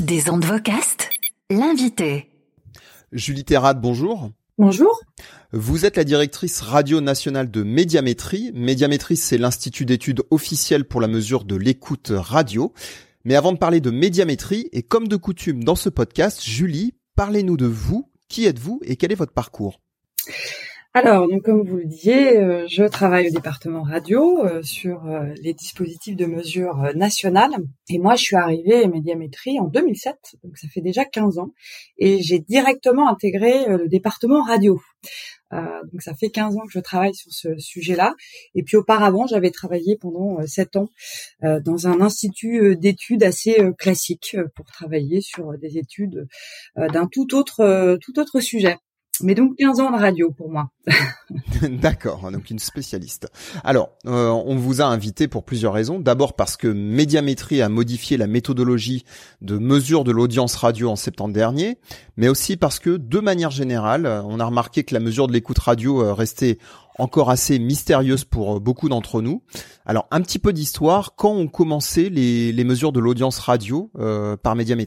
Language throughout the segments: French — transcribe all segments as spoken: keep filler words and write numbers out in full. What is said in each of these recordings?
Des ondes vocastes, l'invité. Julie Terrade, bonjour. Bonjour. Vous êtes la directrice radio nationale de Médiamétrie. Médiamétrie, c'est l'institut d'études officiel pour la mesure de l'écoute radio. Mais avant de parler de médiamétrie, et comme de coutume dans ce podcast, Julie, parlez-nous de vous. Qui êtes-vous et quel est votre parcours ? Alors, donc comme vous le disiez, euh, je travaille au département radio euh, sur euh, les dispositifs de mesure euh, nationales. Et moi, je suis arrivée à Médiamétrie en deux mille sept, donc ça fait déjà quinze ans. Et j'ai directement intégré euh, le département radio. Euh, donc ça fait quinze ans que je travaille sur ce sujet-là. Et puis auparavant, j'avais travaillé pendant euh, sept ans euh, dans un institut euh, d'études assez euh, classique euh, pour travailler sur euh, des études euh, d'un tout autre, euh, tout autre sujet. Mais donc quinze ans de radio pour moi. D'accord, donc une spécialiste. Alors, euh, on vous a invité pour plusieurs raisons. D'abord parce que Médiamétrie a modifié la méthodologie de mesure de l'audience radio en septembre dernier, mais aussi parce que, de manière générale, on a remarqué que la mesure de l'écoute radio restait encore assez mystérieuse pour beaucoup d'entre nous. Alors, un petit peu d'histoire. Quand ont commencé les, les mesures de l'audience radio euh, par Médiamétrie ?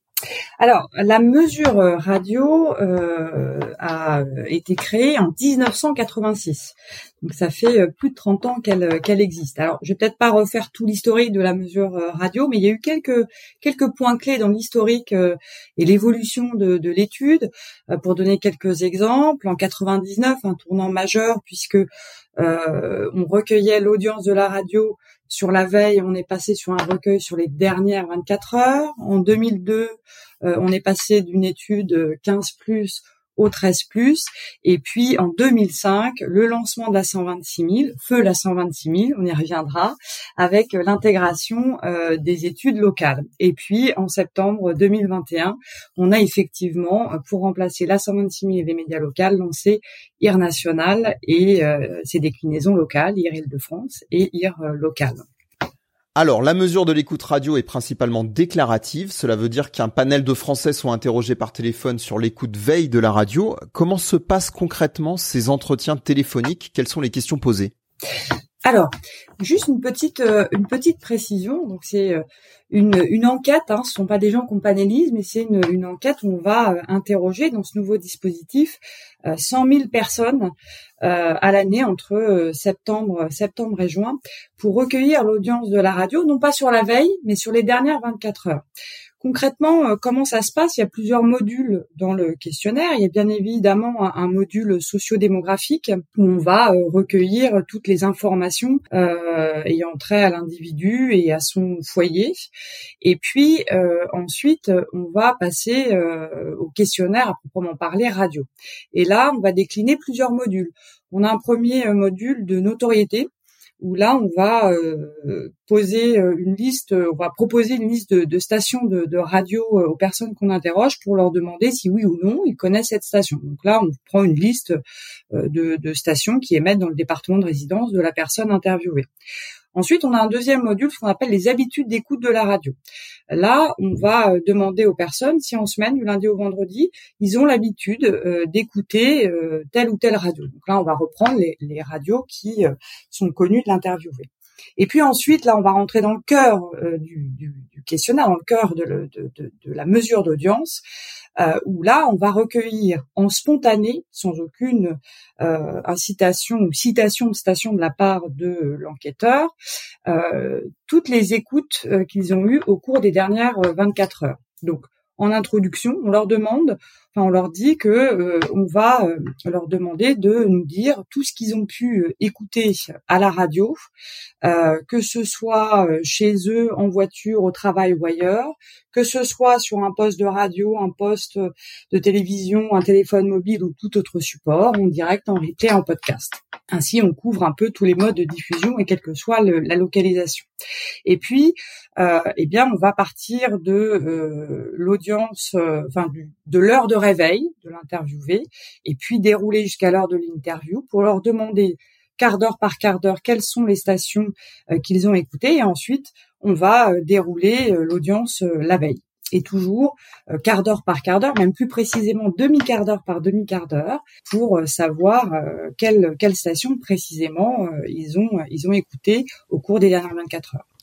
Alors, la mesure radio euh, a été créée en dix-neuf cent quatre-vingt-six. Donc, ça fait plus de trente ans qu'elle, qu'elle existe. Alors, je vais peut-être pas refaire tout l'historique de la mesure radio, mais il y a eu quelques quelques points clés dans l'historique euh, et l'évolution de, de l'étude. Euh, pour donner quelques exemples, en quatre-vingt-dix-neuf, un tournant majeur puisque euh, on recueillait l'audience de la radio sur la veille, on est passé sur un recueil sur les dernières vingt-quatre heures. En deux mille deux, euh, on est passé d'une étude quinze plus au treize plus. Et puis, en deux mille cinq, le lancement de la cent vingt-six mille, feu la cent vingt-six mille, on y reviendra, avec l'intégration euh, des études locales. Et puis, en septembre deux mille vingt et un, on a effectivement, pour remplacer la cent vingt-six mille et les médias locaux, lancé I R national et euh, ses déclinaisons locales, I R Île-de-France et I R local. Alors, la mesure de l'écoute radio est principalement déclarative. Cela veut dire qu'un panel de Français sont interrogés par téléphone sur l'écoute veille de la radio. Comment se passent concrètement ces entretiens téléphoniques ? Quelles sont les questions posées ? Alors, juste une petite euh, une petite précision. Donc c'est euh, une une enquête. Hein, ce sont pas des gens qu'on panélise, mais c'est une une enquête où on va euh, interroger dans ce nouveau dispositif euh, cent mille personnes euh, à l'année entre euh, septembre septembre et juin pour recueillir l'audience de la radio, non pas sur la veille, mais sur les dernières vingt-quatre heures. Concrètement, euh, comment ça se passe ? Il y a plusieurs modules dans le questionnaire. Il y a bien évidemment un, un module socio-démographique où on va euh, recueillir toutes les informations euh, ayant trait à l'individu et à son foyer. Et puis euh, ensuite, on va passer euh, au questionnaire à proprement parler radio. Et là, on va décliner plusieurs modules. On a un premier module de notoriété, où là, on va euh, poser une liste, on va proposer une liste de, de stations de, de radio aux personnes qu'on interroge pour leur demander si oui ou non ils connaissent cette station. Donc là, on prend une liste de, de stations qui émettent dans le département de résidence de la personne interviewée. Ensuite, on a un deuxième module, ce qu'on appelle les habitudes d'écoute de la radio. Là, on va demander aux personnes si en semaine, du lundi au vendredi, ils ont l'habitude euh, d'écouter euh, telle ou telle radio. Donc là, on va reprendre les, les radios qui euh, sont connues de l'interviewé. Et puis ensuite, là, on va rentrer dans le cœur euh, du, du, du questionnaire, dans le cœur de, le, de, de, de la mesure d'audience, euh, où là, on va recueillir en spontané, sans aucune euh, incitation ou citation de station de la part de l'enquêteur, euh, toutes les écoutes euh, qu'ils ont eues au cours des dernières vingt-quatre heures. Donc, en introduction, on leur demande, enfin on leur dit que euh, on va euh, leur demander de nous dire tout ce qu'ils ont pu euh, écouter à la radio, euh, que ce soit euh, chez eux, en voiture, au travail ou ailleurs, que ce soit sur un poste de radio, un poste de télévision, un téléphone mobile ou tout autre support, en direct, en replay, en podcast. Ainsi, on couvre un peu tous les modes de diffusion et quelle que soit le, la localisation. Et puis, euh, eh bien, on va partir de euh, l'audience, euh, enfin, du, de l'heure de réveil de l'interviewé, et puis dérouler jusqu'à l'heure de l'interview pour leur demander quart d'heure par quart d'heure quelles sont les stations euh, qu'ils ont écoutées, et ensuite on va euh, dérouler euh, l'audience euh, la veille. Et toujours euh, quart d'heure par quart d'heure, même plus précisément demi-quart d'heure par demi-quart d'heure, pour euh, savoir euh, quelle, quelle station précisément euh, ils ont ils ont écouté au cours des dernières vingt-quatre heures.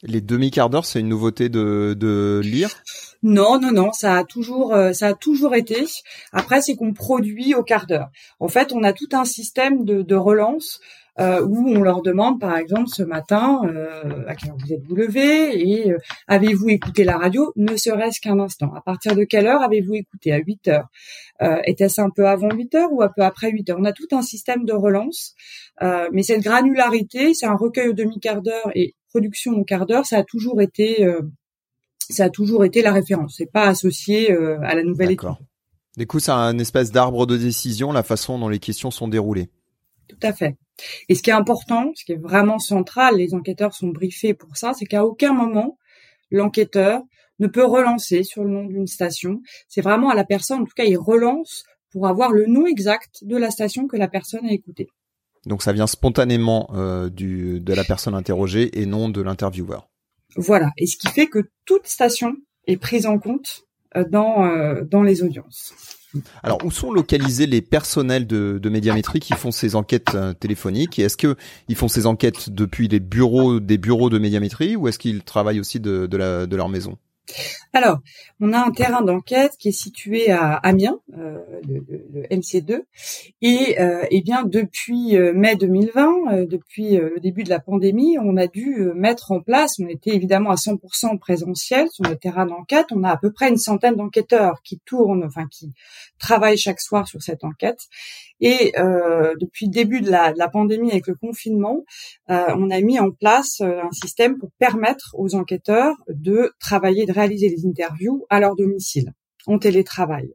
Les demi-quarts d'heure, c'est une nouveauté de, de L I R ? Non, non, non, ça a toujours, euh, ça a toujours été. Après, c'est qu'on produit au quart d'heure. En fait, on a tout un système de, de relance euh, où on leur demande, par exemple, ce matin, euh, à quelle heure vous êtes-vous levé et euh, avez-vous écouté la radio, ne serait-ce qu'un instant. À partir de quelle heure avez-vous écouté ? À huit heures. Euh, était-ce un peu avant huit heures ou un peu après huit heures ? On a tout un système de relance, euh, mais cette granularité, c'est un recueil au demi-quart d'heure et production au quart d'heure, ça a toujours été euh, ça a toujours été la référence. C'est pas associé euh, à la nouvelle D'accord. étude. Du coup, c'est un espèce d'arbre de décision, la façon dont les questions sont déroulées. Tout à fait. Et ce qui est important, ce qui est vraiment central, les enquêteurs sont briefés pour ça, c'est qu'à aucun moment, l'enquêteur ne peut relancer sur le nom d'une station. C'est vraiment à la personne, en tout cas, il relance pour avoir le nom exact de la station que la personne a écoutée. Donc ça vient spontanément euh, du, de la personne interrogée et non de l'intervieweur. Voilà. Et ce qui fait que toute station est prise en compte euh, dans, euh, dans les audiences. Alors, où sont localisés les personnels de, de Médiamétrie qui font ces enquêtes euh, téléphoniques ? Et est-ce que ils font ces enquêtes depuis les bureaux, des bureaux de Médiamétrie, ou est-ce qu'ils travaillent aussi de, de, la, de leur maison ? Alors, on a un terrain d'enquête qui est situé à Amiens, euh, le, le, le M C deux, et euh, eh bien depuis euh, mai deux mille vingt, euh, depuis euh, le début de la pandémie, on a dû euh, mettre en place, on était évidemment à cent pour cent présentiel sur le terrain d'enquête, on a à peu près une centaine d'enquêteurs qui tournent, enfin qui travaillent chaque soir sur cette enquête, et euh, depuis le début de la, de la pandémie avec le confinement, euh, on a mis en place euh, un système pour permettre aux enquêteurs de travailler, de réaliser les interviews à leur domicile, en télétravail.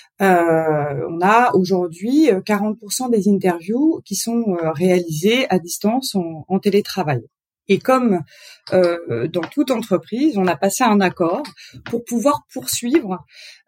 Euh, on a aujourd'hui quarante pour cent des interviews qui sont euh, réalisées à distance en, en télétravail. Et comme euh, dans toute entreprise, on a passé un accord pour pouvoir poursuivre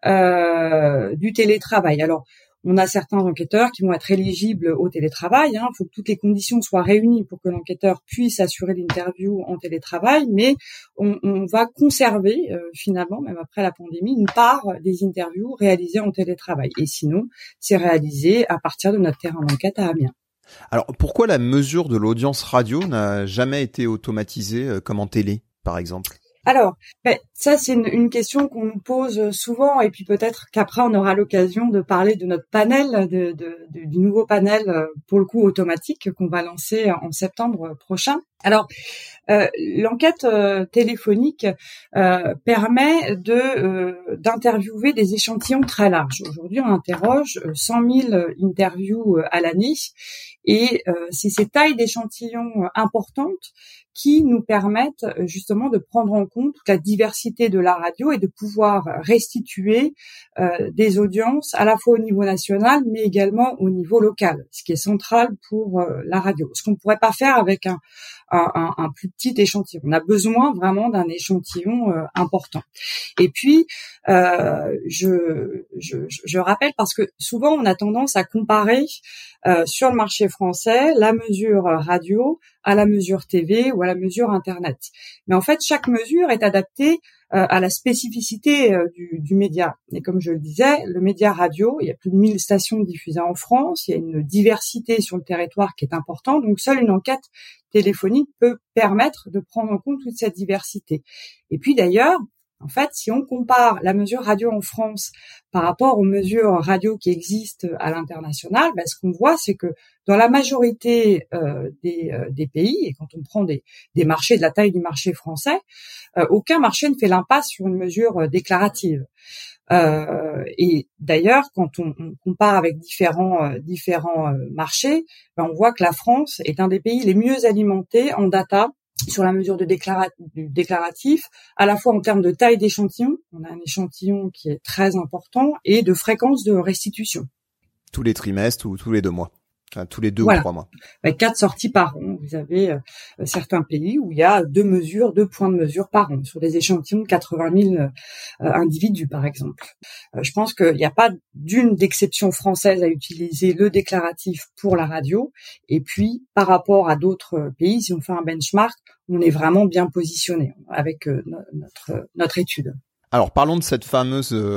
euh, du télétravail. Alors, on a certains enquêteurs qui vont être éligibles au télétravail. Il faut que toutes les conditions soient réunies pour que l'enquêteur puisse assurer l'interview en télétravail, mais on, on va conserver euh, finalement, même après la pandémie, une part des interviews réalisées en télétravail. Et sinon, c'est réalisé à partir de notre terrain d'enquête à Amiens. Alors, pourquoi la mesure de l'audience radio n'a jamais été automatisée euh, comme en télé, par exemple ? Alors, ben, ça c'est une, une question qu'on nous pose souvent, et puis peut-être qu'après on aura l'occasion de parler de notre panel, de, de, de, du nouveau panel pour le coup automatique qu'on va lancer en septembre prochain. Alors, euh, l'enquête euh, téléphonique euh, permet de euh, d'interviewer des échantillons très larges. Aujourd'hui, on interroge cent mille interviews à l'année, et euh, c'est ces tailles d'échantillons importantes qui nous permettent justement de prendre en compte toute la diversité de la radio et de pouvoir restituer euh, des audiences à la fois au niveau national mais également au niveau local, ce qui est central pour euh, la radio. Ce qu'on ne pourrait pas faire avec un, un, un plus petit échantillon. On a besoin vraiment d'un échantillon euh, important. Et puis, euh, je, je, je rappelle, parce que souvent on a tendance à comparer euh, sur le marché français la mesure radio à la mesure T V ou à la mesure Internet. Mais en fait, chaque mesure est adaptée euh, à la spécificité euh, du, du média. Et comme je le disais, le média radio, il y a plus de mille stations diffusées en France, il y a une diversité sur le territoire qui est importante, donc seule une enquête téléphonique peut permettre de prendre en compte toute cette diversité. Et puis d'ailleurs, en fait, si on compare la mesure radio en France par rapport aux mesures radio qui existent à l'international, ben, ce qu'on voit, c'est que dans la majorité euh, des, euh, des pays, et quand on prend des, des marchés de la taille du marché français, euh, aucun marché ne fait l'impasse sur une mesure euh, déclarative. Euh, et d'ailleurs, quand on, on compare avec différents euh, différents euh, marchés, ben, on voit que la France est un des pays les mieux alimentés en data sur la mesure de déclara- du déclaratif, à la fois en termes de taille d'échantillon, on a un échantillon qui est très important, et de fréquence de restitution. Tous les trimestres ou tous les deux mois, enfin, tous les deux voilà. ou trois mois. Avec quatre sorties par an. Vous avez euh, certains pays où il y a deux mesures, deux points de mesure par an, sur des échantillons de quatre-vingt mille euh, individus, par exemple. Euh, je pense qu'il n'y a pas d'une d'exception française à utiliser le déclaratif pour la radio. Et puis, par rapport à d'autres pays, si on fait un benchmark, on est vraiment bien positionné avec euh, notre, notre étude. Alors, parlons de cette fameuse euh,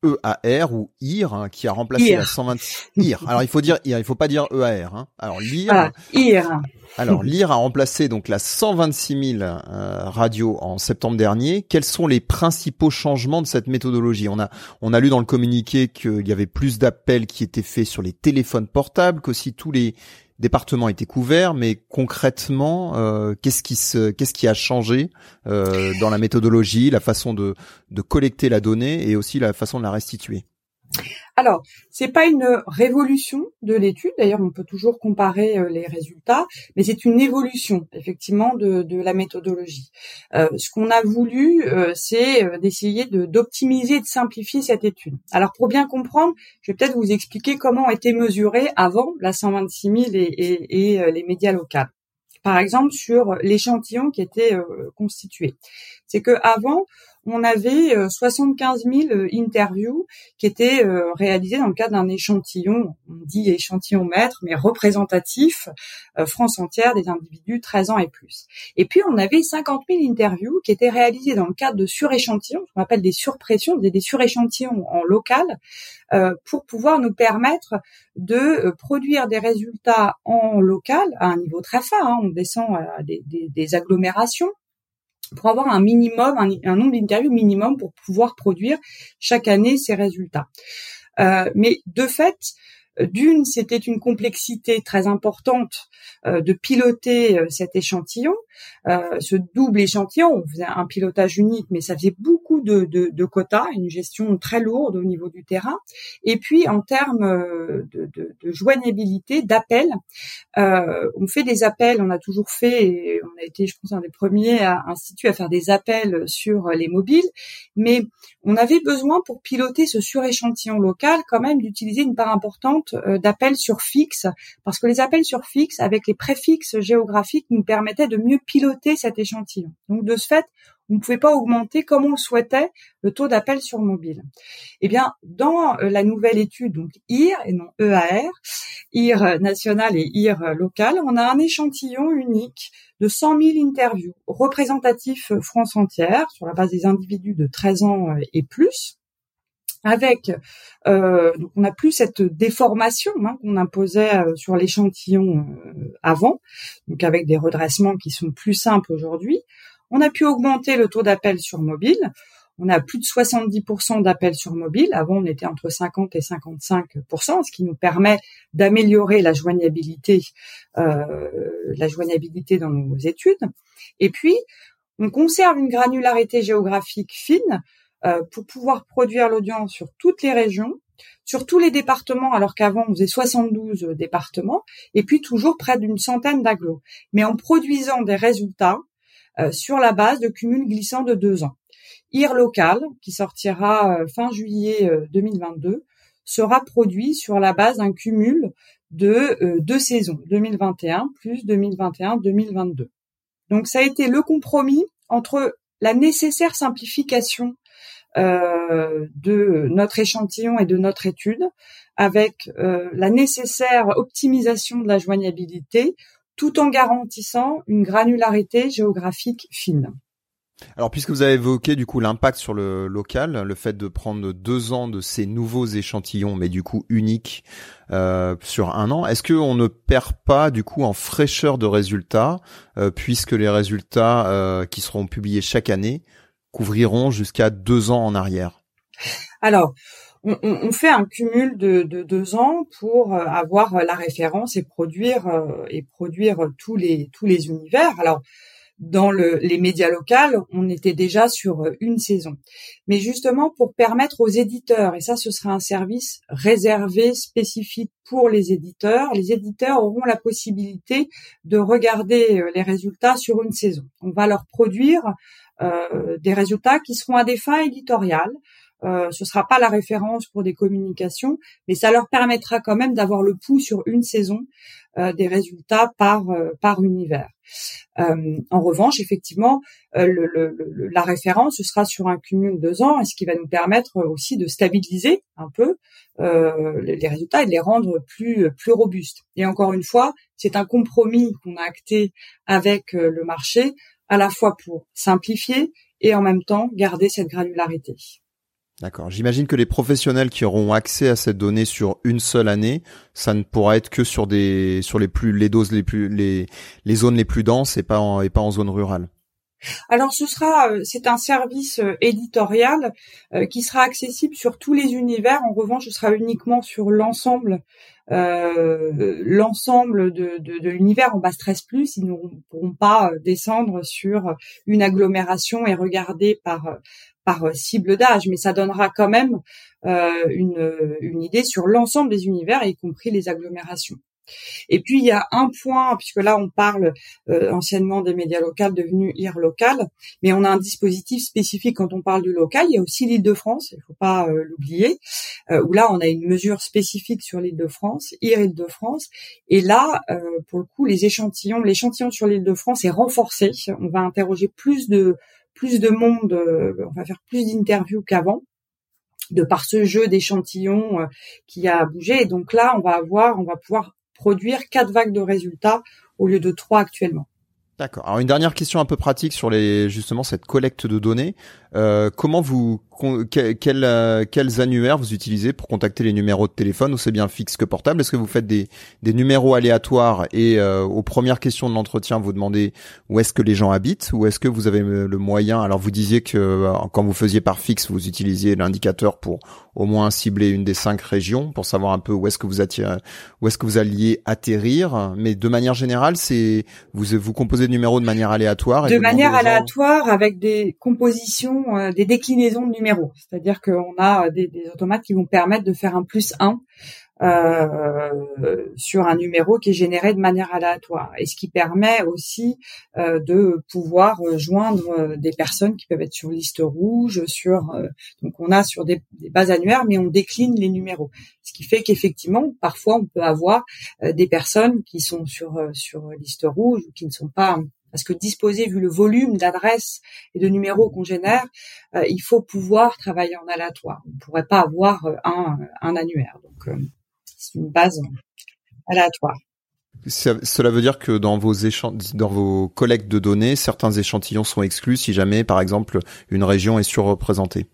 E A R ou I R hein, qui a remplacé I R. la cent vingt I R. Alors il faut dire I R, il faut pas dire E A R. Hein. Alors l'I R. Voilà, I R. Alors l'I R a remplacé donc la cent vingt-six mille euh, radios en septembre dernier. Quels sont les principaux changements de cette méthodologie ? On a on a lu dans le communiqué qu'il y avait plus d'appels qui étaient faits sur les téléphones portables, qu'aussi tous les départements étaient couverts, mais concrètement, euh, qu'est-ce qui se, qu'est-ce qui a changé euh, dans la méthodologie, la façon de de collecter la donnée et aussi la façon de la restituer ? Alors, c'est pas une révolution de l'étude. D'ailleurs, on peut toujours comparer euh, les résultats, mais c'est une évolution, effectivement, de, de la méthodologie. Euh, ce qu'on a voulu, euh, c'est euh, d'essayer de, d'optimiser, de simplifier cette étude. Alors, pour bien comprendre, je vais peut-être vous expliquer comment étaient mesurés avant la cent vingt-six mille et, et, et euh, les médias locaux. Par exemple, sur l'échantillon qui était euh, constitué. C'est que avant, on avait euh, soixante-quinze mille interviews qui étaient euh, réalisées dans le cadre d'un échantillon, on dit échantillon mètre, mais représentatif, euh, France entière des individus treize ans et plus. Et puis, on avait cinquante mille interviews qui étaient réalisées dans le cadre de suréchantillons, ce qu'on appelle des surpressions, des, des suréchantillons en local, euh, pour pouvoir nous permettre de euh, produire des résultats en local à un niveau très fin. Hein, on descend à des, des, des agglomérations, pour avoir un minimum, un, un nombre d'interviews minimum pour pouvoir produire chaque année ces résultats. Euh, mais de fait, d'une, c'était une complexité très importante euh, de piloter euh, cet échantillon, euh, ce double échantillon. On faisait un pilotage unique, mais ça faisait beaucoup de, de, de quotas, une gestion très lourde au niveau du terrain. Et puis, en termes de, de, de joignabilité, d'appels, euh, on fait des appels, on a toujours fait, et on a été, je pense, un des premiers à, instituts à faire des appels sur les mobiles, mais on avait besoin, pour piloter ce suréchantillon local, quand même d'utiliser une part importante euh, d'appels sur fixe, parce que les appels sur fixe, avec les préfixes géographiques, nous permettaient de mieux piloter cet échantillon. Donc, de ce fait, on ne pouvait pas augmenter, comme on le souhaitait, le taux d'appel sur mobile. Eh bien, dans la nouvelle étude, donc I R et non E A R, I R national et I R local, on a un échantillon unique de cent mille interviews représentatifs France entière, sur la base des individus de treize ans et plus, avec, euh, donc on n'a plus cette déformation hein, qu'on imposait euh, sur l'échantillon euh, avant, donc avec des redressements qui sont plus simples aujourd'hui. On a pu augmenter le taux d'appel sur mobile. On a plus de soixante-dix pour cent d'appels sur mobile. Avant, on était entre cinquante et cinquante-cinq pour cent, ce qui nous permet d'améliorer la joignabilité, euh, la joignabilité dans nos études. Et puis, on conserve une granularité géographique fine euh, pour pouvoir produire l'audience sur toutes les régions, sur tous les départements, alors qu'avant, on faisait soixante-douze départements, et puis toujours près d'une centaine d'agglos. Mais en produisant des résultats euh, sur la base de cumuls glissants de deux ans. I R local, qui sortira fin juillet deux mille vingt-deux, sera produit sur la base d'un cumul de euh, deux saisons, deux mille vingt et un plus deux mille vingt et un deux mille vingt-deux. Donc ça a été le compromis entre la nécessaire simplification euh, de notre échantillon et de notre étude, avec euh, la nécessaire optimisation de la joignabilité, tout en garantissant une granularité géographique fine. Alors, puisque vous avez évoqué du coup l'impact sur le local, le fait de prendre deux ans de ces nouveaux échantillons, mais du coup uniques euh, sur un an, est-ce qu'on ne perd pas du coup en fraîcheur de résultats, euh, puisque les résultats euh, qui seront publiés chaque année couvriront jusqu'à deux ans en arrière ? Alors, on, on fait un cumul de, de deux ans pour avoir la référence et produire euh, et produire tous les tous les univers. Alors, dans le, les médias locaux, on était déjà sur une saison. Mais justement, pour permettre aux éditeurs, et ça, ce sera un service réservé, spécifique pour les éditeurs, les éditeurs auront la possibilité de regarder les résultats sur une saison. On va leur produire euh, des résultats qui seront à des fins éditoriales. Euh, ce sera pas la référence pour des communications, mais ça leur permettra quand même d'avoir le pouls sur une saison euh, des résultats par euh, par univers. Euh, en revanche, effectivement, euh, le, le, le, la référence ce sera sur un cumul de deux ans, et ce qui va nous permettre aussi de stabiliser un peu euh, les résultats et de les rendre plus plus robustes. Et encore une fois, c'est un compromis qu'on a acté avec euh, le marché, à la fois pour simplifier et en même temps garder cette granularité. D'accord. J'imagine que les professionnels qui auront accès à cette donnée sur une seule année, ça ne pourra être que sur des sur les plus les doses les plus les les zones les plus denses et pas en et pas en zone rurale. Alors ce sera c'est un service éditorial euh, qui sera accessible sur tous les univers. En revanche, ce sera uniquement sur l'ensemble euh, l'ensemble de, de, de l'univers en bas stress plus. Ils ne pourront pas descendre sur une agglomération et regarder par par cible d'âge, mais ça donnera quand même euh, une, une idée sur l'ensemble des univers, y compris les agglomérations. Et puis il y a un point, puisque là on parle euh, anciennement des médias locaux devenus I R local, mais on a un dispositif spécifique quand on parle du local. Il y a aussi l'Île-de-France, il ne faut pas euh, l'oublier, euh, où là on a une mesure spécifique sur l'Île-de-France, I R Île-de-France, et là euh, pour le coup les échantillons, l'échantillon sur l'Île-de-France est renforcé. On va interroger plus de plus de monde, euh, on va faire plus d'interviews qu'avant, de par ce jeu d'échantillons euh, qui a bougé. Et donc là, on va avoir, on va pouvoir produire quatre vagues de résultats au lieu de trois actuellement. D'accord. Alors une dernière question un peu pratique sur les justement cette collecte de données. Euh, comment vous quels quels quels annuaires vous utilisez pour contacter les numéros de téléphone, ou c'est bien fixe que portable? Est-ce que vous faites des des numéros aléatoires et euh, aux premières questions de l'entretien vous demandez où est-ce que les gens habitent, ou est-ce que vous avez le moyen? Alors vous disiez que euh, quand vous faisiez par fixe, vous utilisiez l'indicateur pour au moins cibler une des cinq régions pour savoir un peu où est-ce que vous attirez, où est-ce que vous alliez atterrir, mais de manière générale, c'est vous vous composez de numéros de manière aléatoire. Et de manière aléatoire gens... avec des compositions, euh, des déclinaisons de numéros. C'est-à-dire qu'on a des, des automates qui vont permettre de faire un plus un euh, sur un numéro qui est généré de manière aléatoire. Et ce qui permet aussi euh, de pouvoir joindre des personnes qui peuvent être sur liste rouge, sur euh, donc on a sur des, des bases annuaires, mais on décline les numéros. Ce qui fait qu'effectivement, parfois, on peut avoir euh, des personnes qui sont sur euh, sur liste rouge ou qui ne sont pas. Parce que disposer, vu le volume d'adresses et de numéros qu'on génère, euh, il faut pouvoir travailler en aléatoire. On ne pourrait pas avoir euh, un, un annuaire. Donc, euh, c'est une base aléatoire. Ça, cela veut dire que dans vos échant- dans vos collectes de données, certains échantillons sont exclus si jamais, par exemple, une région est surreprésentée.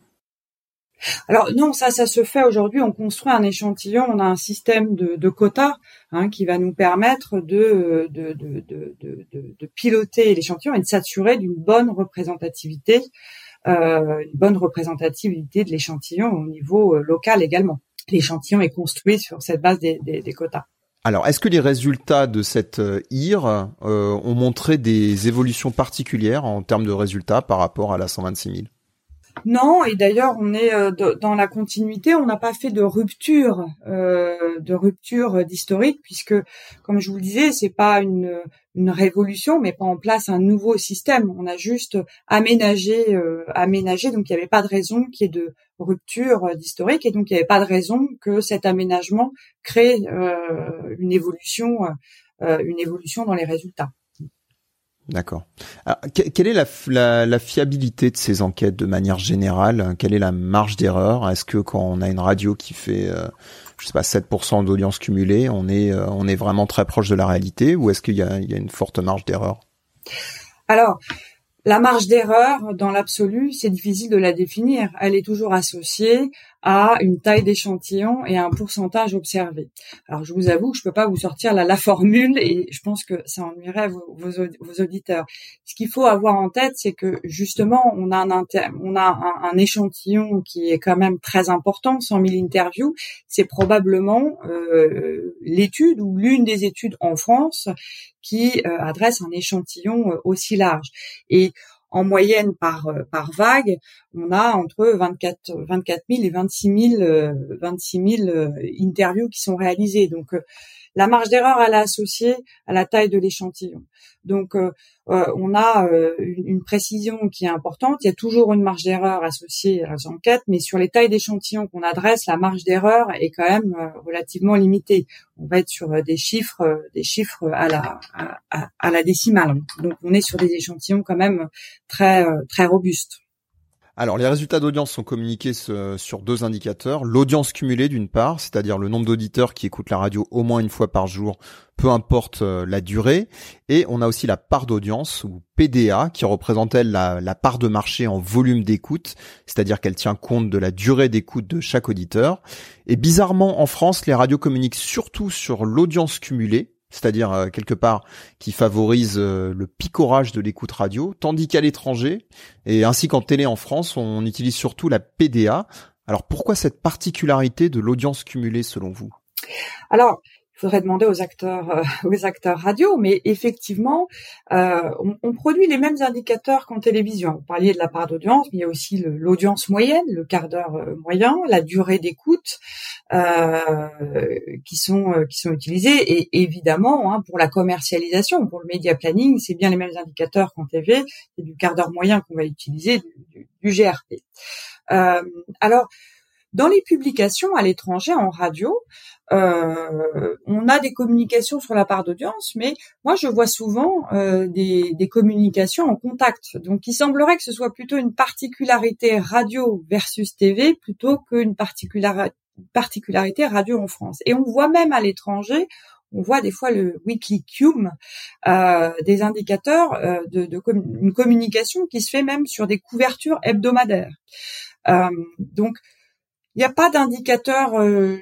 Alors non, ça, ça se fait aujourd'hui. On construit un échantillon, on a un système de, de quotas hein, qui va nous permettre de de, de, de, de, de piloter l'échantillon et de s'assurer d'une bonne représentativité, euh, une bonne représentativité de l'échantillon au niveau euh, local également. L'échantillon est construit sur cette base des, des, des quotas. Alors, est-ce que les résultats de cette I R euh, ont montré des évolutions particulières en termes de résultats par rapport à la cent vingt-six mille? Non, et d'ailleurs on est euh, de, dans la continuité, on n'a pas fait de rupture, euh, de rupture d'historique, puisque, comme je vous le disais, c'est pas une, une révolution, mais pas en place un nouveau système. On a juste aménagé, euh, aménagé, donc il n'y avait pas de raison qu'il y ait de rupture d'historique, et donc il n'y avait pas de raison que cet aménagement crée euh, une évolution, euh, une évolution dans les résultats. D'accord. Alors, quelle est la, la, la fiabilité de ces enquêtes de manière générale? Quelle est la marge d'erreur? Est-ce que quand on a une radio qui fait, euh, je sais pas, sept pour cent d'audience cumulée, on est, euh, on est vraiment très proche de la réalité, ou est-ce qu'il y a, il y a une forte marge d'erreur? Alors, la marge d'erreur, dans l'absolu, c'est difficile de la définir. Elle est toujours associée à une taille d'échantillon et à un pourcentage observé. Alors, je vous avoue que je peux pas vous sortir la, la formule et je pense que ça ennuierait vos, vos, vos auditeurs. Ce qu'il faut avoir en tête, c'est que justement, on a un, inter, on a un, un échantillon qui est quand même très important, cent mille interviews. C'est probablement euh, l'étude ou l'une des études en France qui euh, adresse un échantillon euh, aussi large. Et en moyenne par par vague, on a entre vingt-quatre mille et vingt-six mille interviews qui sont réalisées. Donc euh, la marge d'erreur, elle est associée à la taille de l'échantillon. Donc euh, euh, on a euh, une, une précision qui est importante. Il y a toujours une marge d'erreur associée à les enquêtes, mais sur les tailles d'échantillons qu'on adresse, la marge d'erreur est quand même euh, relativement limitée. On va être sur euh, des chiffres, euh, des chiffres à la à, à, à la décimale. Donc on est sur des échantillons quand même très euh, très robustes. Alors, les résultats d'audience sont communiqués sur deux indicateurs. L'audience cumulée, d'une part, c'est-à-dire le nombre d'auditeurs qui écoutent la radio au moins une fois par jour, peu importe la durée. Et on a aussi la part d'audience, ou P D A, qui représente, elle, la, la part de marché en volume d'écoute, c'est-à-dire qu'elle tient compte de la durée d'écoute de chaque auditeur. Et bizarrement, en France, les radios communiquent surtout sur l'audience cumulée, c'est-à-dire euh, quelque part qui favorise euh, le picorage de l'écoute radio, tandis qu'à l'étranger, et ainsi qu'en télé en France, on utilise surtout la P D A. Alors pourquoi cette particularité de l'audience cumulée selon vous ? Alors, il faudrait demander aux acteurs, euh, aux acteurs radio, mais effectivement, euh, on, on produit les mêmes indicateurs qu'en télévision. Vous parliez de la part d'audience, mais il y a aussi le, l'audience moyenne, le quart d'heure euh, moyen, la durée d'écoute, euh, qui sont euh, qui sont utilisés. Et évidemment, hein, pour la commercialisation, pour le media planning, c'est bien les mêmes indicateurs qu'en T V. C'est du quart d'heure moyen qu'on va utiliser, du, du, du G R P. Euh, alors, dans les publications à l'étranger en radio, euh, on a des communications sur la part d'audience, mais moi je vois souvent euh, des, des communications en contact. Donc il semblerait que ce soit plutôt une particularité radio versus T V plutôt qu'une particularité particularité radio en France. Et on voit même à l'étranger, on voit des fois le weekly C U M, euh, des indicateurs euh, de, de com- une communication qui se fait même sur des couvertures hebdomadaires. Euh, donc il n'y a pas d'indicateur euh,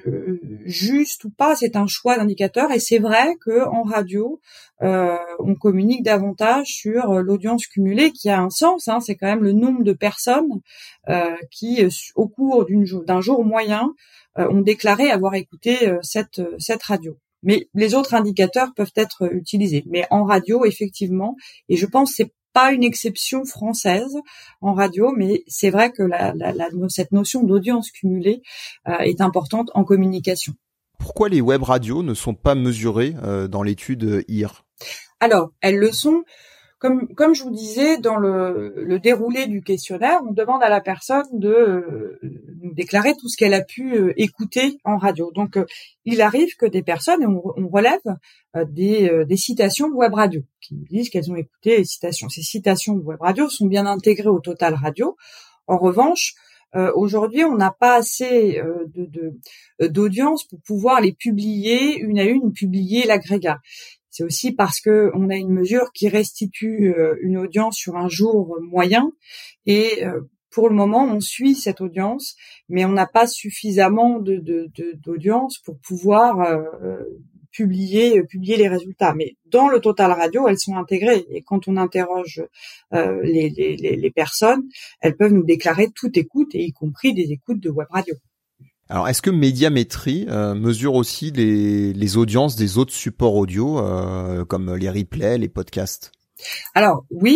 juste ou pas, c'est un choix d'indicateur. Et c'est vrai que en radio, euh, on communique davantage sur l'audience cumulée, qui a un sens. Hein, c'est quand même le nombre de personnes euh, qui, au cours d'une, d'un jour moyen, euh, ont déclaré avoir écouté euh, cette, cette radio. Mais les autres indicateurs peuvent être utilisés. Mais en radio, effectivement, et je pense que c'est pas une exception française en radio, mais c'est vrai que la, la, la, cette notion d'audience cumulée euh, est importante en communication. Pourquoi les web radios ne sont pas mesurées euh, dans l'étude I R ? Alors, elles le sont. Comme, comme je vous disais, dans le, le déroulé du questionnaire, on demande à la personne de euh, nous déclarer tout ce qu'elle a pu euh, écouter en radio. Donc, euh, il arrive que des personnes, et on, on relève euh, des, euh, des citations de web radio, qui nous disent qu'elles ont écouté les citations. Ces citations de web radio sont bien intégrées au total radio. En revanche, euh, aujourd'hui, on n'a pas assez euh, de, de, d'audience pour pouvoir les publier une à une, ou publier l'agrégat. C'est aussi parce que on a une mesure qui restitue euh, une audience sur un jour moyen et euh, pour le moment on suit cette audience, mais on n'a pas suffisamment de, de, de d'audience pour pouvoir euh, publier publier les résultats. Mais dans le total radio, elles sont intégrées et quand on interroge euh, les, les les personnes, elles peuvent nous déclarer toute écoute et y compris des écoutes de web radio. Alors, est-ce que Médiamétrie euh, mesure aussi les, les audiences des autres supports audio, euh, comme les replays, les podcasts ? Alors, oui,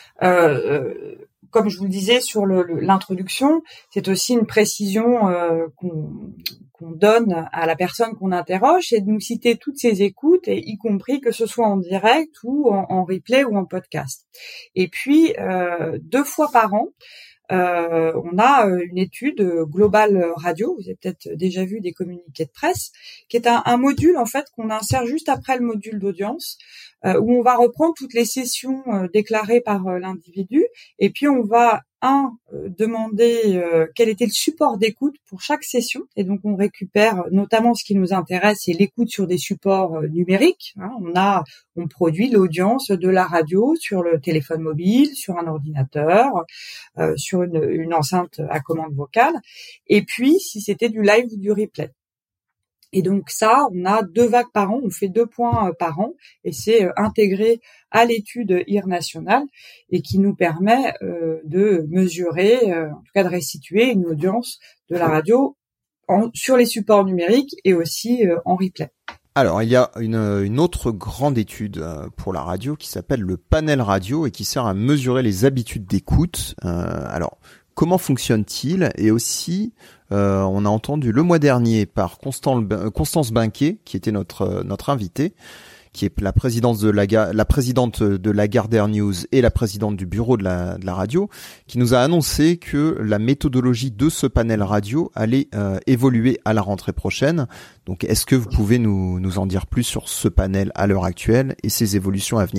euh, comme je vous le disais sur le, le, l'introduction, c'est aussi une précision euh, qu'on, qu'on donne à la personne qu'on interroge, c'est de nous citer toutes ses écoutes, et y compris que ce soit en direct ou en, en replay ou en podcast. Et puis, euh, deux fois par an, Euh, on a une étude globale radio, vous avez peut-être déjà vu des communiqués de presse, qui est un, un module en fait qu'on insère juste après le module d'audience, euh, où on va reprendre toutes les sessions euh, déclarées par euh, l'individu, et puis on va un euh, demander euh, quel était le support d'écoute pour chaque session, et donc on récupère notamment ce qui nous intéresse, c'est l'écoute sur des supports euh, numériques. Hein, on a, on produit l'audience de la radio sur le téléphone mobile, sur un ordinateur, euh, sur une, une enceinte à commande vocale, et puis si c'était du live ou du replay. Et donc ça, on a deux vagues par an, on fait deux points par an, et c'est intégré à l'étude I R nationale, et qui nous permet euh, de mesurer, euh, en tout cas de restituer une audience de la radio en, sur les supports numériques et aussi euh, en replay. Alors, il y a une, une autre grande étude pour la radio qui s'appelle le panel radio et qui sert à mesurer les habitudes d'écoute. Euh, alors, comment fonctionne-t-il ? Et aussi, euh, on a entendu le mois dernier par Constant, Constance Binquet, qui était notre notre invitée, qui est la présidente de la la présidente de Lagardère News et la présidente du bureau de la de la radio, qui nous a annoncé que la méthodologie de ce panel radio allait euh, évoluer à la rentrée prochaine. Donc, est-ce que vous pouvez nous nous en dire plus sur ce panel à l'heure actuelle et ses évolutions à venir ?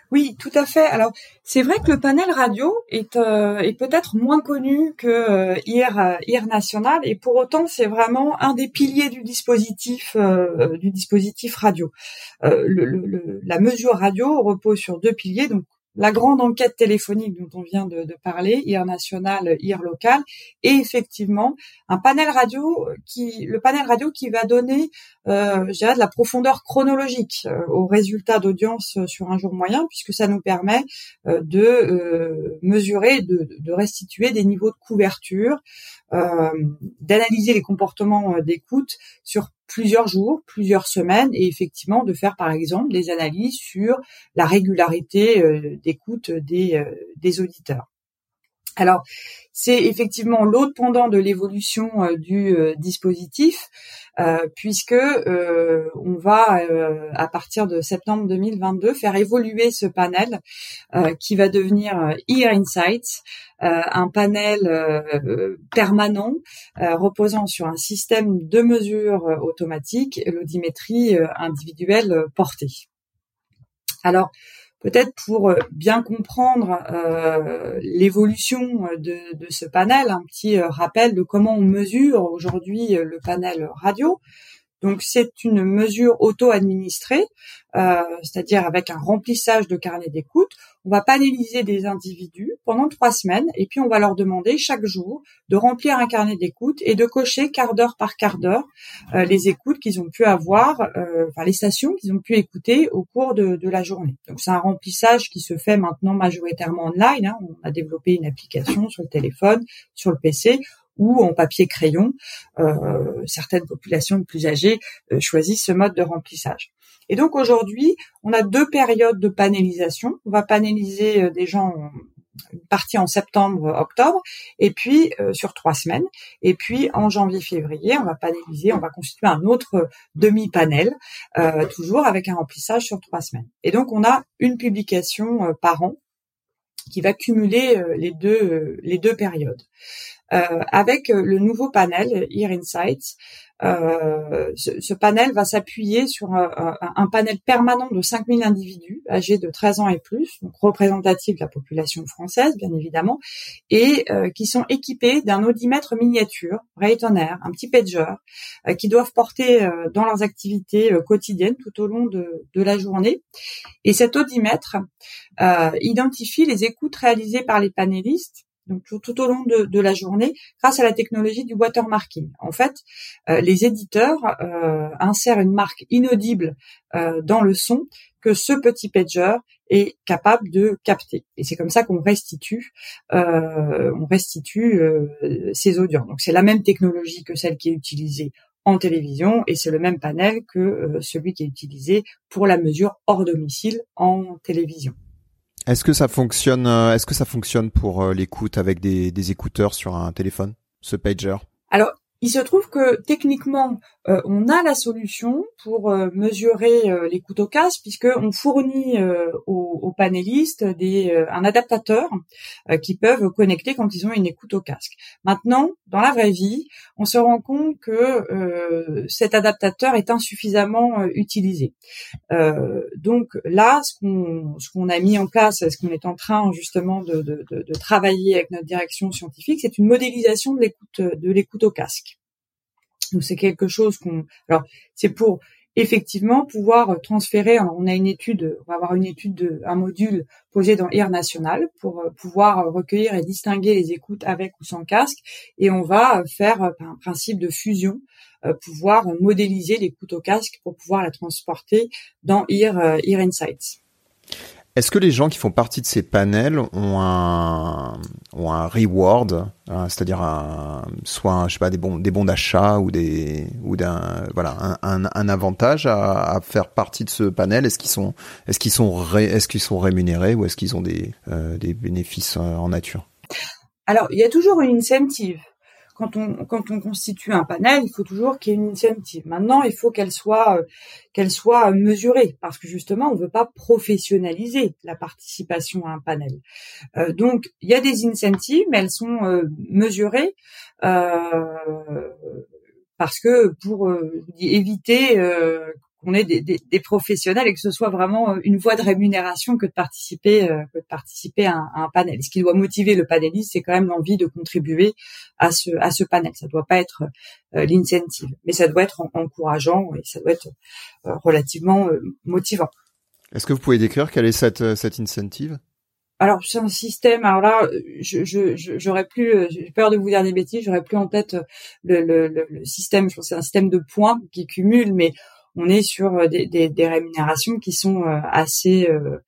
Oui, tout à fait. Alors, c'est vrai que le panel radio est, euh, est peut-être moins connu que euh, I R, euh, I R national, et pour autant, c'est vraiment un des piliers du dispositif euh, du dispositif radio. Euh, le, le, le, la mesure radio repose sur deux piliers, donc la grande enquête téléphonique dont on vient de, de parler, I R national, I R local, et effectivement un panel radio qui, le panel radio qui va donner, euh, je dirais, de la profondeur chronologique euh, aux résultats d'audience sur un jour moyen, puisque ça nous permet euh, de euh, mesurer, de, de restituer des niveaux de couverture, euh, d'analyser les comportements d'écoute sur plusieurs jours, plusieurs semaines, et effectivement de faire par exemple des analyses sur la régularité euh, d'écoute des, euh, des auditeurs. Alors, c'est effectivement l'autre pendant de l'évolution euh, du euh, dispositif, euh, puisque euh, on va, euh, à partir de septembre deux mille vingt-deux, faire évoluer ce panel euh, qui va devenir euh, I R Insights, euh, un panel euh, permanent euh, reposant sur un système de mesure euh, automatique et l'audiométrie euh, individuelle euh, portée. Alors, peut-être pour bien comprendre euh, l'évolution de, de ce panel, un petit rappel de comment on mesure aujourd'hui le panel radio. Donc, c'est une mesure auto-administrée, euh, c'est-à-dire avec un remplissage de carnet d'écoute. On va panéliser des individus pendant trois semaines et puis on va leur demander chaque jour de remplir un carnet d'écoute et de cocher quart d'heure par quart d'heure euh, les écoutes qu'ils ont pu avoir, euh, enfin les stations qu'ils ont pu écouter au cours de, de la journée. Donc, c'est un remplissage qui se fait maintenant majoritairement online, hein. On a développé une application sur le téléphone, sur le P C, ou en papier crayon. Euh, certaines populations plus âgées euh, choisissent ce mode de remplissage. Et donc aujourd'hui, on a deux périodes de panélisation. On va panéliser euh, des gens, une partie en septembre, octobre, et puis euh, sur trois semaines. Et puis en janvier, février, on va panéliser, on va constituer un autre demi-panel, euh, toujours avec un remplissage sur trois semaines. Et donc on a une publication euh, par an qui va cumuler euh, les deux euh, les deux périodes. Euh, avec le nouveau panel I R Insights, euh, ce, ce panel va s'appuyer sur un, un, un panel permanent de cinq mille individus âgés de treize ans et plus, donc représentatifs de la population française bien évidemment, et euh, qui sont équipés d'un audimètre miniature, Raytoner, un petit pager, euh, qui doivent porter euh, dans leurs activités euh, quotidiennes tout au long de, de la journée. Et cet audimètre euh, identifie les écoutes réalisées par les panélistes, donc tout, tout au long de, de la journée, grâce à la technologie du watermarking. En fait, euh, les éditeurs euh, insèrent une marque inaudible euh, dans le son que ce petit pager est capable de capter. Et c'est comme ça qu'on restitue, euh, on restitue euh, ces audiences. Donc c'est la même technologie que celle qui est utilisée en télévision et c'est le même panel que euh, celui qui est utilisé pour la mesure hors domicile en télévision. Est-ce que ça fonctionne, euh, est-ce que ça fonctionne pour euh, l'écoute avec des, des écouteurs sur un téléphone, ce pager? Alors, il se trouve que techniquement, euh, on a la solution pour euh, mesurer euh, l'écoute au casque, puisque on fournit euh, aux, aux panélistes des, euh, un adaptateur euh, qui peuvent connecter quand ils ont une écoute au casque. Maintenant, dans la vraie vie, on se rend compte que euh, cet adaptateur est insuffisamment euh, utilisé. Euh, donc là, ce qu'on, ce qu'on a mis en place, ce qu'on est en train justement de, de, de, de travailler avec notre direction scientifique, c'est une modélisation de l'écoute, de l'écoute au casque. Donc c'est quelque chose qu'on, alors c'est pour effectivement pouvoir transférer. Alors, on a une étude, on va avoir une étude de un module posé dans I R national pour pouvoir recueillir et distinguer les écoutes avec ou sans casque, et on va faire un principe de fusion, pouvoir modéliser l'écoute au casque pour pouvoir la transporter dans I R, I R Insights. Est-ce que les gens qui font partie de ces panels ont un ont un reward, hein, c'est-à-dire un, soit un, je sais pas des bons des bons d'achat ou des ou d'un voilà un, un, un avantage à, à faire partie de ce panel? Est-ce qu'ils sont est-ce qu'ils sont ré, est-ce qu'ils sont rémunérés ou est-ce qu'ils ont des euh, des bénéfices en nature? Alors il y a toujours une incentive. Quand on quand on constitue un panel, il faut toujours qu'il y ait une incentive. Maintenant, il faut qu'elle soit euh, qu'elle soit mesurée, parce que justement, on ne veut pas professionnaliser la participation à un panel. Euh, donc, il y a des incentives, mais elles sont euh, mesurées euh, parce que pour euh, éviter euh, qu'on ait des, des, des professionnels et que ce soit vraiment une voie de rémunération que de participer, euh, que de participer à un, à un panel. Et ce qui doit motiver le panéliste, c'est quand même l'envie de contribuer à ce, à ce panel. Ça doit pas être euh, l'incentive, mais ça doit être en, encourageant et ça doit être euh, relativement euh, motivant. Est-ce que vous pouvez décrire quelle est cette, cette incentive? Alors c'est un système. Alors là, je, je, je j'aurais plus, j'ai peur de vous dire des bêtises. J'aurais plus en tête le, le, le, le système. Je pense que c'est un système de points qui cumule, mais on est sur des, des, des rémunérations qui sont assez, euh,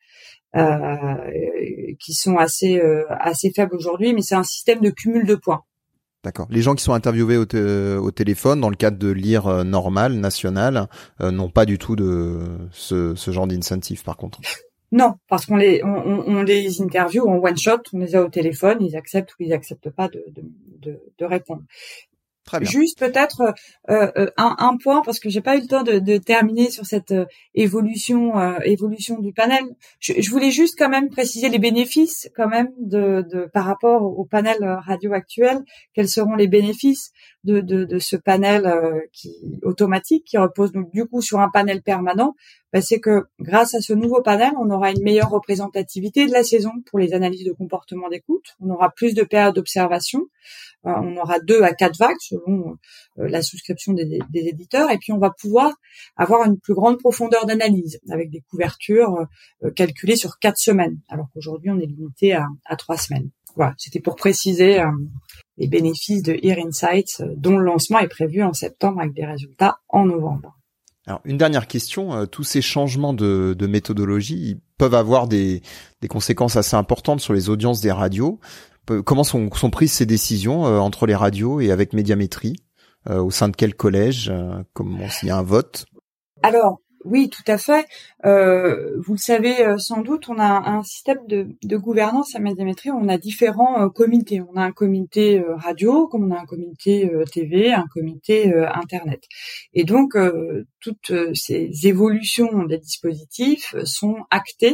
euh, qui sont assez, euh, assez faibles aujourd'hui. Mais c'est un système de cumul de points. D'accord. Les gens qui sont interviewés au, t- au téléphone, dans le cadre de l'I R euh, normal, national, euh, n'ont pas du tout de ce, ce genre d'incentive, par contre. Non, parce qu'on les, on, on les interviewe en one shot, on les a au téléphone, ils acceptent ou ils acceptent pas de, de, de, de répondre. Très bien. Juste peut-être euh, euh, un, un point, parce que j'ai pas eu le temps de, de terminer sur cette euh, évolution euh, évolution du panel. Je, je voulais juste quand même préciser les bénéfices quand même de, de par rapport au panel radio actuel. Quels seront les bénéfices de, de, de ce panel euh, qui automatique qui repose donc du coup sur un panel permanent? Ben, c'est que grâce à ce nouveau panel, on aura une meilleure représentativité de la saison pour les analyses de comportement d'écoute. On aura plus de périodes d'observation. Euh, on aura deux à quatre vagues selon euh, la souscription des, des éditeurs. Et puis, on va pouvoir avoir une plus grande profondeur d'analyse avec des couvertures euh, calculées sur quatre semaines, alors qu'aujourd'hui, on est limité à, à trois semaines. Voilà, c'était pour préciser euh, les bénéfices de Ear Insights, euh, dont le lancement est prévu en septembre avec des résultats en novembre. Alors, une dernière question. Euh, tous ces changements de, de méthodologie ils peuvent avoir des, des conséquences assez importantes sur les audiences des radios. Pe- comment sont, sont prises ces décisions euh, entre les radios et avec Médiamétrie euh, au sein de quel collège euh, Comment s'il y a un vote? Alors, oui, tout à fait. Euh, vous le savez euh, sans doute, on a un système de, de gouvernance à Médiamétrie. On a différents euh, comités. On a un comité euh, radio, comme on a un comité euh, T V, un comité euh, Internet. Et donc, euh, toutes euh, ces évolutions des dispositifs sont actées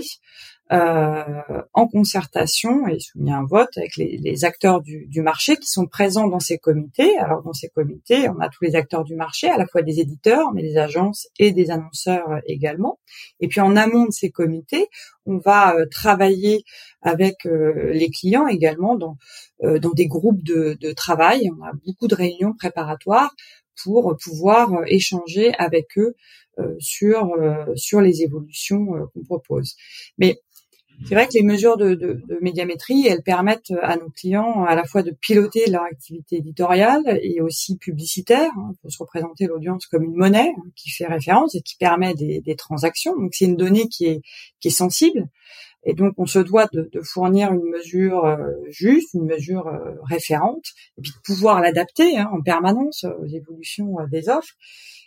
Euh, en concertation et soumis à un vote avec les, les acteurs du, du marché qui sont présents dans ces comités. Alors dans ces comités, on a tous les acteurs du marché, à la fois des éditeurs, mais des agences et des annonceurs également. Et puis en amont de ces comités, on va euh, travailler avec euh, les clients également dans, euh, dans des groupes de, de travail. On a beaucoup de réunions préparatoires pour pouvoir euh, échanger avec eux euh, sur euh, sur les évolutions euh, qu'on propose. Mais c'est vrai que les mesures de, de, de médiamétrie, elles permettent à nos clients à la fois de piloter leur activité éditoriale et aussi publicitaire. Il faut se représenter l'audience comme une monnaie qui fait référence et qui permet des, des transactions. Donc c'est une donnée qui est qui est sensible. Et donc on se doit de, de fournir une mesure euh, juste, une mesure euh, référente, et puis de pouvoir l'adapter hein, en permanence aux évolutions euh, des offres.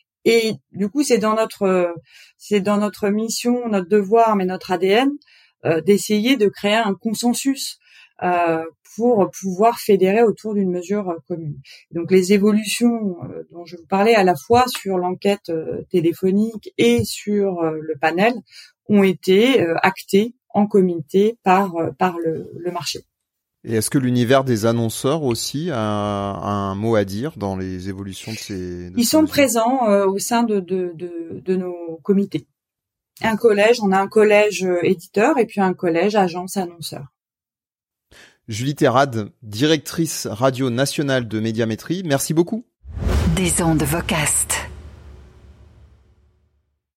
Et du coup c'est dans notre c'est dans notre mission, notre devoir, mais notre A D N. Euh, d'essayer de créer un consensus euh, pour pouvoir fédérer autour d'une mesure euh, commune. Donc les évolutions euh, dont je vous parlais à la fois sur l'enquête euh, téléphonique et sur euh, le panel ont été euh, actées en comité par euh, par le, le marché. Et est-ce que l'univers des annonceurs aussi a, a un mot à dire dans les évolutions de ces... De Ils ces sont mesures présents euh, au sein de, de, de, de nos comités. Un collège, on a un collège éditeur et puis un collège agence annonceur. Julie Terrade, directrice radio nationale de Médiamétrie, merci beaucoup. Des ondes Vocast.